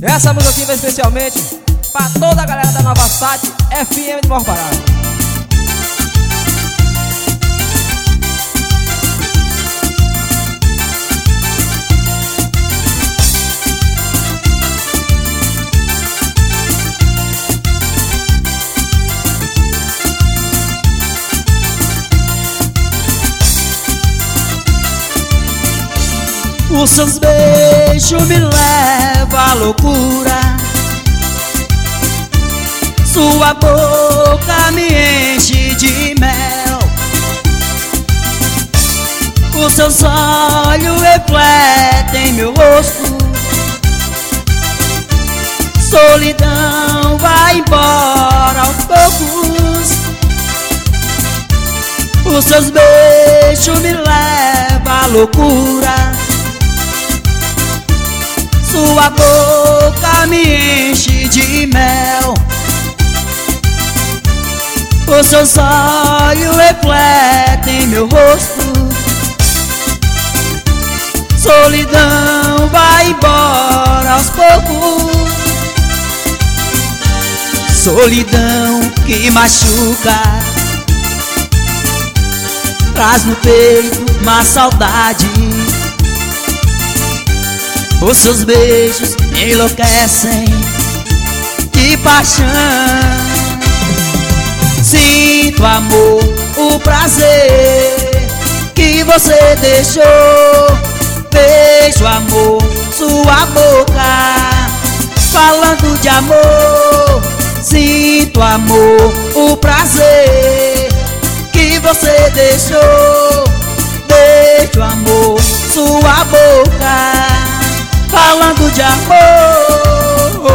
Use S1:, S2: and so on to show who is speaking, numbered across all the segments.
S1: Essa música aqui vai especialmente pra toda a galera da Nova Sat FM de Morro Parado.
S2: Os seus beijos me levam à loucura, sua boca me enche de mel, os seus olhos refletem meu rosto, solidão vai embora aos poucos. Os seus beijos me levam à loucura, sua boca me enche de mel, os seus olhos refletem meu rosto, solidão vai embora aos poucos. Solidão que machuca, traz no peito uma saudade. Os seus beijos me enlouquecem de paixão. Sinto amor, o prazer que você deixou. Beijo amor, sua boca falando de amor. Sinto amor, o prazer que você deixou. Beijo amor, sua boca falando de amor,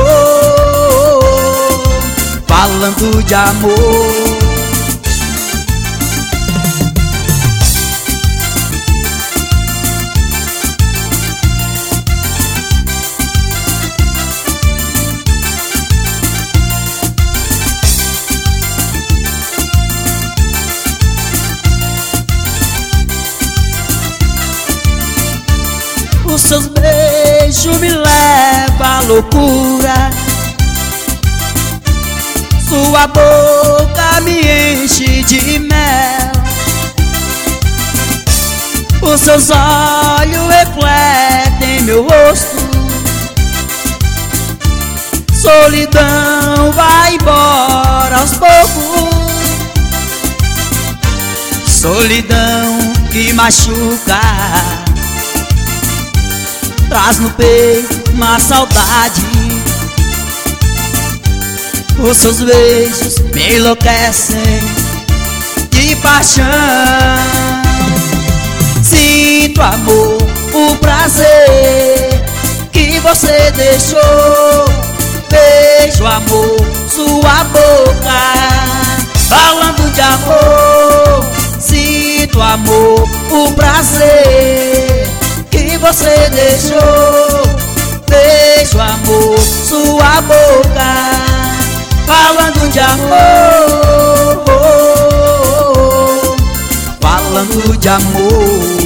S2: falando de amor. Os seus beijos me levam à loucura, sua boca me enche de mel, os seus olhos refletem meu rosto, solidão vai embora aos poucos. Solidão que machuca, traz no peito uma saudade. Os seus beijos me enlouquecem de paixão. Sinto amor, o prazer que você deixou. Beijo amor, sua boca falando de amor. Sinto amor, o prazer que você deixou. Beijo amor, sua boca falando de amor, falando de amor.